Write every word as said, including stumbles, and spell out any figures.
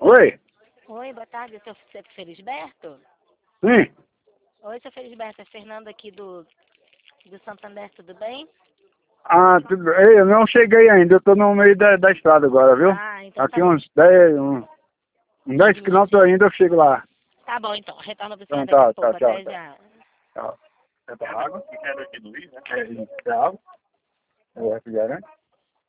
Oi? Oi, boa tarde, seu seu Felisberto? Sim? Oi, seu Felisberto, é Fernanda aqui do, do Santander, tudo bem? Ah, tudo bem. Ei, eu não cheguei ainda, eu tô no meio da, da estrada agora, viu? Ah, então tá Aqui bom. uns dez, uns dez quilômetros ainda eu chego lá. Tá bom, então, retorno pro senhor Então daqui a tá, pouco, tá, tchau, até tchau. já. Tchau. É pra água? É, é água? É refrigerante?